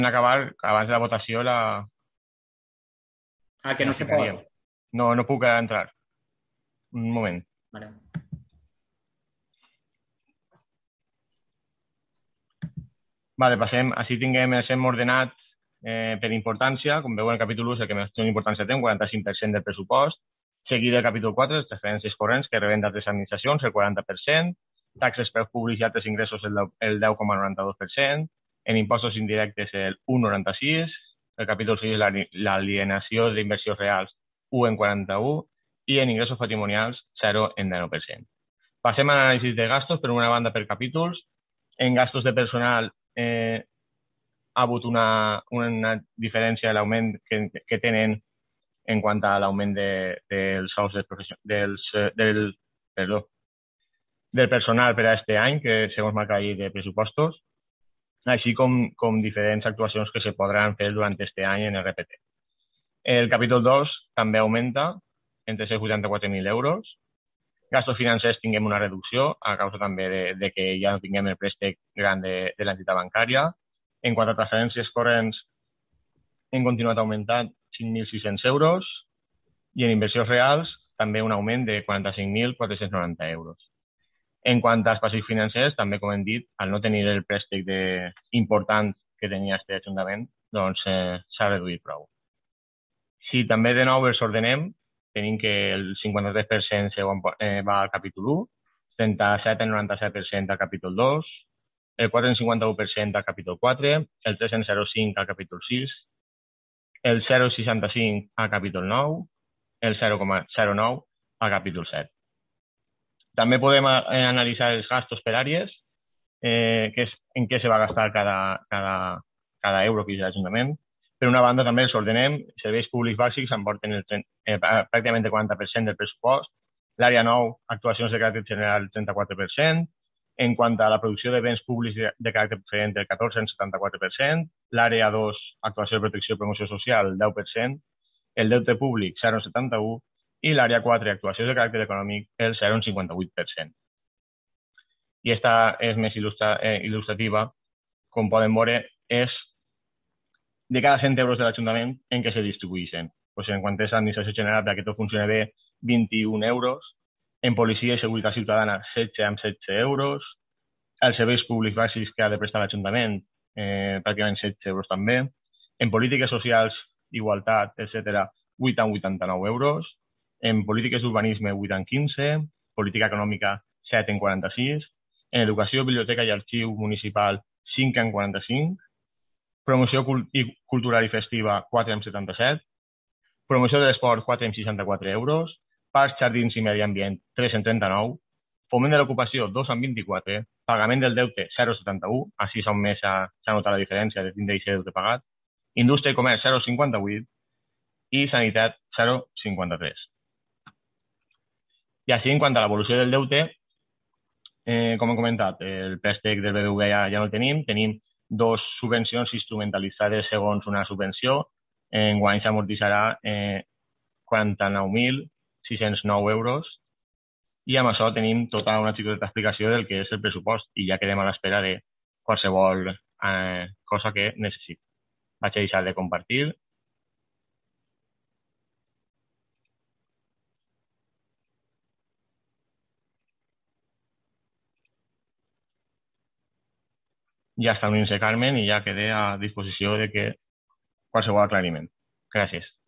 acabar, abans de la votació, Que no se pot. No puc entrar. Un moment. Vale. Vale, passem. Així tinguem els hem ordenat per importància. Com veuen, el capítol 1 és el que més importància té, un 45% del pressupost. Seguit del capítol 4, les transferències corrents que reben d'altres administracions, el 40%. Taxes per públics i altres ingressos, el 10,92%. En impostos indirectes, el 1,96%. El capítol 6 és l'alienació d'inversions reals, 1,41%. I en ingressos patrimonials, 0,19%. Passem a l'anàlisi de gastos, per una banda per capítols. En gastos de personal ha hagut una diferència de l'augment que tenen en quant a l'augment dels sous del personal per a aquest any, que segons marca la llei de pressupostos, així com diferents actuacions que se podran fer durant aquest any en el RPT. El capítol 2 també augmenta en 384.000 euros. Gastos financers tinguem una reducció a causa també de que ja no tinguem el préstec gran de l'entitat bancària. En quant a transferències corrents, hem continuat augmentant 5.600 euros i en inversions reals també un augment de 45.490 euros. En quant als passius financers, també, com hem dit, al no tenir el préstec important que tenia aquest ajuntament, doncs s'ha reduït prou. Si també de nou els ordenem, tenim que el 53% va al capítol 1, 37,97% al capítol 2, el 4,51% al capítol 4, el 3,05% al capítol 6, el 0,65% al capítol 9, el 0,09% al capítol 7. També podem analitzar els gastos per àrees, que és en què se va gastar cada euro que hi ha a l'Ajuntament. Per una banda, també els ordenem. Serveis públics bàsics emporten pràcticament el 40% del pressupost. L'àrea 9, actuacions de caràcter general, el 34%. En quant a la producció de béns públics de caràcter preferent, el 14,74%. L'àrea 2, actuació de protecció i promoció social, el 10%. El deute públic, 0,71%. I l'àrea 4, actuacions de caràcter econòmic, el 0,58%. I aquesta és més il·lustrativa, com poden veure, és de cada 100 euros de l'Ajuntament en què se distribueixen. En quant a l'administració general, perquè tot funciona bé, 21 euros. En policia i seguretat ciutadana, 16,16 euros. Els serveis públics bàsics que ha de prestar l'Ajuntament, pràcticament 16 euros també. En polítiques socials, igualtat, etc., 8,89 euros. En polítiques d'urbanisme, 8,15. Política econòmica, 7,46. En educació, biblioteca i arxiu municipal, 5,45. Promoció cultural i festiva, 4,77. Promoció de l'esport, 4,64 euros. Parcs, jardins i medi ambient, 3,39. Foment de l'ocupació, 2,24. Pagament del deute, 0,71. Així s'ha notat la diferència de tindre aquest deute pagat. Indústria i comerç, 0,58. I sanitat, 0,53. I així, en quant a l'evolució del deute, com hem comentat, el préstec del BBVA ja no el tenim. Tenim 2 subvencions instrumentalitzades segons una subvenció. Enguany s'amortitzarà 49.609 euros i amb això tenim tota una xicoteta explicació del que és el pressupost i ja quedem a l'espera de qualsevol cosa que necessiti. Vaig a deixar de compartir. Ja està unint-se Carmen i ja quedé a disposició de que qualsevol aclariment. Gràcies.